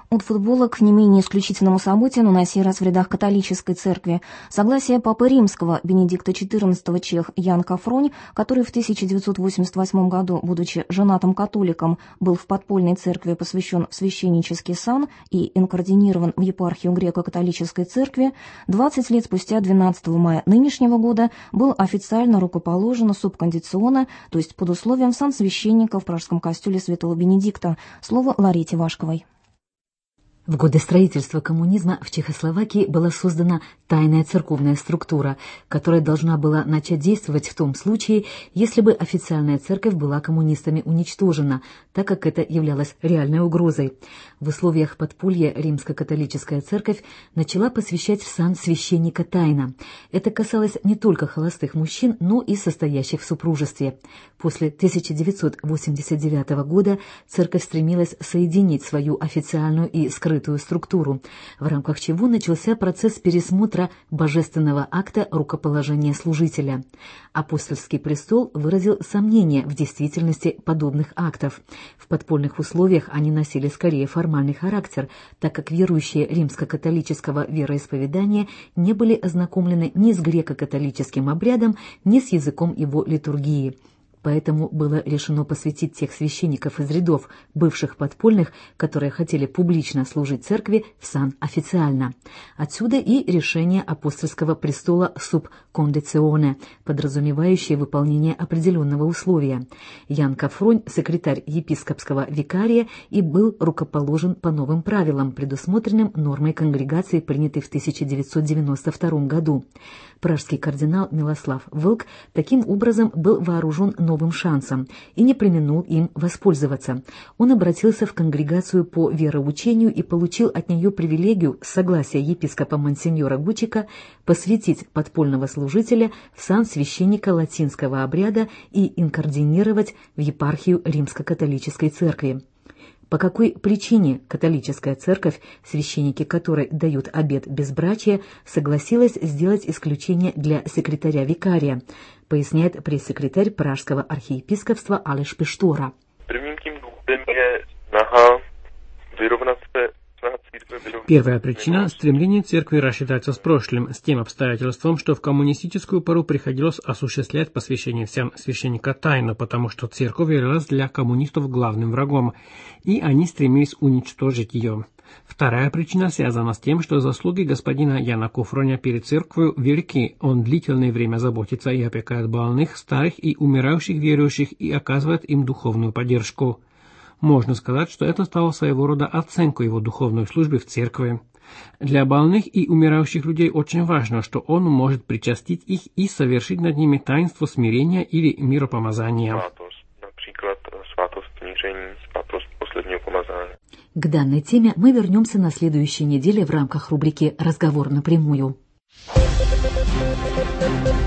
От футбола к не менее исключительному событию, но на сей раз в рядах католической церкви. Согласие Папы Римского Бенедикта XIV чех Ян Кафронь, который в 1988 году, будучи женатым католиком, был в подпольной церкви посвящен в священнический сан и инкардинирован в епархию греко-католической церкви, 20 лет спустя, 12 мая нынешнего года, был официально рукоположен субкондиционе, то есть под условием сан священника в Пражском костеле святого Бенедикта. Слово Ларите Вашковой. В годы строительства коммунизма в Чехословакии была создана тайная церковная структура, которая должна была начать действовать в том случае, если бы официальная церковь была коммунистами уничтожена, так как это являлось реальной угрозой. В условиях подполья римско-католическая церковь начала посвящать в сан священника тайно. Это касалось не только холостых мужчин, но и состоящих в супружестве. После 1989 года церковь стремилась соединить свою официальную и скрытую структуру, в рамках чего начался процесс пересмотра божественного акта рукоположения служителя. Апостольский престол выразил сомнение в действительности подобных актов. В подпольных условиях они носили скорее формальный характер, так как верующие римско-католического вероисповедания не были ознакомлены ни с греко-католическим обрядом, ни с языком его литургии. Поэтому было решено посвятить тех священников из рядов бывших подпольных, которые хотели публично служить церкви, в сан официально. Отсюда и решение апостольского престола субкондиционе, подразумевающее выполнение определенного условия. Ян Кафронь, секретарь епископского викария, и был рукоположен по новым правилам, предусмотренным нормой конгрегации, принятой в 1992 году. Пражский кардинал Милослав Вълк таким образом был вооружен новым шансом и не преминул им воспользоваться. Он обратился в конгрегацию по вероучению и получил от нее привилегию с согласия епископа Монсеньора Гучика посвятить подпольного служителя в сан священника латинского обряда и инкардинировать в епархию Римско-католической церкви. По какой причине католическая церковь, священники которой дают обет безбрачия, согласилась сделать исключение для секретаря-викария, поясняет пресс-секретарь Пражского архиепископства Алеш Пештора. Первая причина – стремление церкви рассчитаться с прошлым, с тем обстоятельством, что в коммунистическую пору приходилось осуществлять посвящение всем священника тайно, потому что церковь являлась для коммунистов главным врагом, и они стремились уничтожить ее. Вторая причина связана с тем, что заслуги господина Яна Кафроня перед церковью велики. Он длительное время заботится и опекает больных, старых и умирающих верующих и оказывает им духовную поддержку. Можно сказать, что это стало своего рода оценкой его духовной службы в церкви. Для больных и умирающих людей очень важно, что он может причастить их и совершить над ними таинство смирения или миропомазания. К данной теме мы вернемся на следующей неделе в рамках рубрики «Разговор напрямую».